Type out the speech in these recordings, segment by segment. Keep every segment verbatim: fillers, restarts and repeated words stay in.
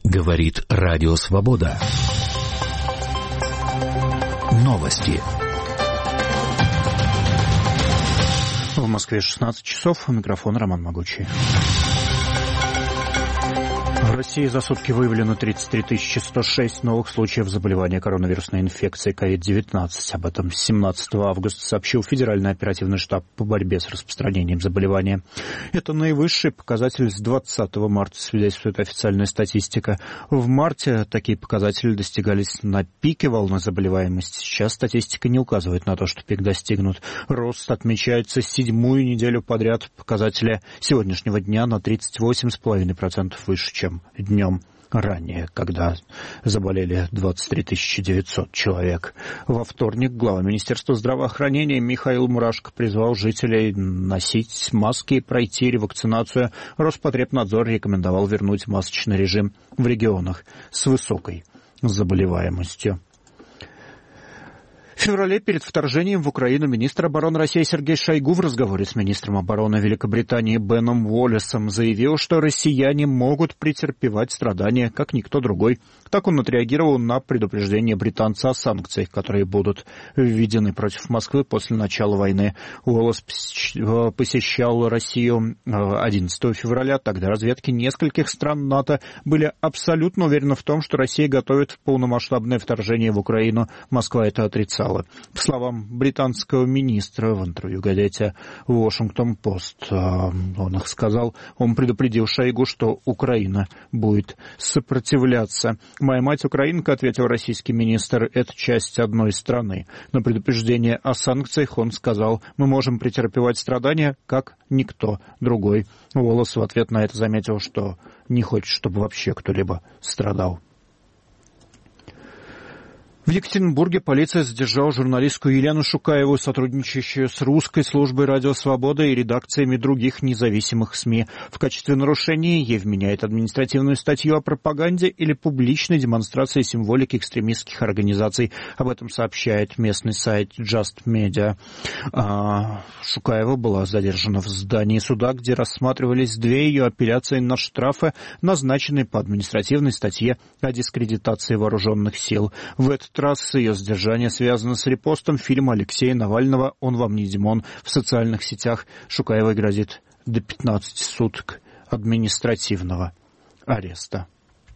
Говорит Радио Свобода. Новости. В Москве шестнадцать часов. У микрофона Роман Могучий. В России за сутки выявлено тридцать три тысячи сто шесть новых случаев заболевания коронавирусной инфекцией ковид девятнадцать. Об этом семнадцатого августа сообщил Федеральный оперативный штаб по борьбе с распространением заболевания. Это наивысший показатель с двадцатого марта, свидетельствует официальная статистика. В марте такие показатели достигались на пике волны заболеваемости. Сейчас статистика не указывает на то, что пик достигнут. Рост отмечается седьмую неделю подряд. Показатели сегодняшнего дня на тридцать восемь целых пять десятых процента выше, чем днем ранее, когда заболели двадцать три тысячи девятьсот человек. Во вторник глава Министерства здравоохранения Михаил Мурашко призвал жителей носить маски и пройти ревакцинацию. Роспотребнадзор рекомендовал вернуть масочный режим в регионах с высокой заболеваемостью. В феврале перед вторжением в Украину министр обороны России Сергей Шойгу в разговоре с министром обороны Великобритании Беном Уоллесом заявил, что россияне могут претерпевать страдания, как никто другой. Так он отреагировал на предупреждение британца о санкциях, которые будут введены против Москвы после начала войны. Уоллес посещал Россию одиннадцатого февраля. Тогда разведки нескольких стран НАТО были абсолютно уверены в том, что Россия готовит полномасштабное вторжение в Украину. Москва это отрицала. По словам британского министра в интервью газете «Вашингтон-Пост», он их сказал, он предупредил Шойгу, что Украина будет сопротивляться. «Моя мать украинка», — ответил российский министр, — «это часть одной страны». На предупреждение о санкциях он сказал: «Мы можем претерпевать страдания, как никто другой». Уоллес в ответ на это заметил, что не хочет, чтобы вообще кто-либо страдал. В Екатеринбурге полиция задержала журналистку Елену Шукаеву, сотрудничающую с русской службой «Радио Свобода» и редакциями других независимых СМИ. В качестве нарушения ей вменяет административную статью о пропаганде или публичной демонстрации символики экстремистских организаций. Об этом сообщает местный сайт Just Media. А, Шукаева была задержана в здании суда, где рассматривались две ее апелляции на штрафы, назначенные по административной статье о дискредитации вооруженных сил. В этот раз ее задержание связано с репостом фильма Алексея Навального «Он вам не Димон» в социальных сетях. Шукаевой грозит до пятнадцати суток административного ареста.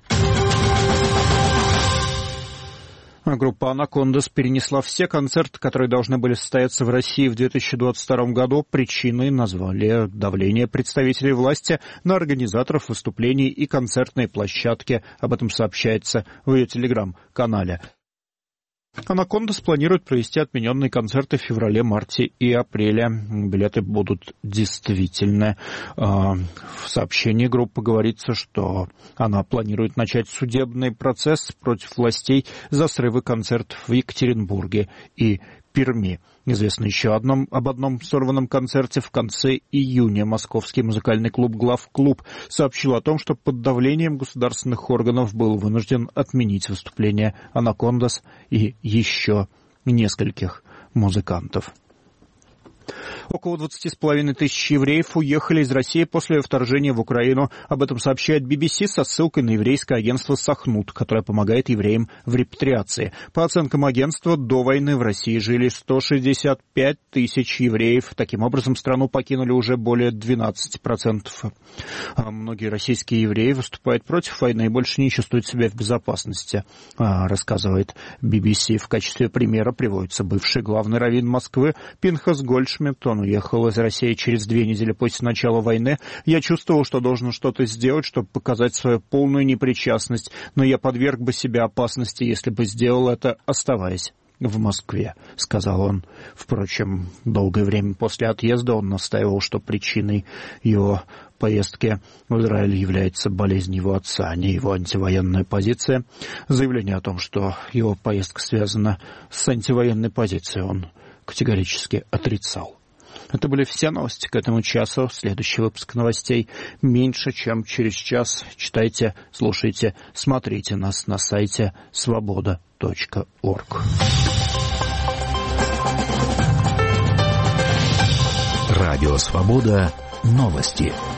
Группа «Анакондас» перенесла все концерты, которые должны были состояться в России в две тысячи двадцать втором году. Причиной назвали давление представителей власти на организаторов выступлений и концертные площадки. Об этом сообщается в ее телеграм-канале. «Анакондас» планирует провести отмененные концерты в феврале, марте и апреле. Билеты будут действительны. В сообщении группы говорится, что она планирует начать судебный процесс против властей за срывы концертов в Екатеринбурге и Перми. Известно еще одном, об одном сорванном концерте в конце июня. Московский музыкальный клуб «Главклуб» сообщил о том, что под давлением государственных органов был вынужден отменить выступление «Анакондас» и еще нескольких музыкантов. Около двадцати с половиной тысяч евреев уехали из России после вторжения в Украину. Об этом сообщает би би си со ссылкой на еврейское агентство «Сахнут», которое помогает евреям в репатриации. По оценкам агентства, до войны в России жили сто шестьдесят пять тысяч евреев. Таким образом, страну покинули уже более двенадцати процентов. А многие российские евреи выступают против войны и больше не чувствуют себя в безопасности, рассказывает би би си. В качестве примера приводится бывший главный раввин Москвы Пинхас Гольдшмидт. Он уехал из России через две недели после начала войны. «Я чувствовал, что должен что-то сделать, чтобы показать свою полную непричастность, но я подверг бы себя опасности, если бы сделал это, оставаясь в Москве», — сказал он. Впрочем, долгое время после отъезда он настаивал, что причиной его поездки в Израиль является болезнь его отца, а не его антивоенная позиция. Заявление о том, что его поездка связана с антивоенной позицией, он категорически отрицал. Это были все новости к этому часу. Следующий выпуск новостей меньше, чем через час. Читайте, слушайте, смотрите нас на сайте свобода точка орг. Радио «Свобода». Новости.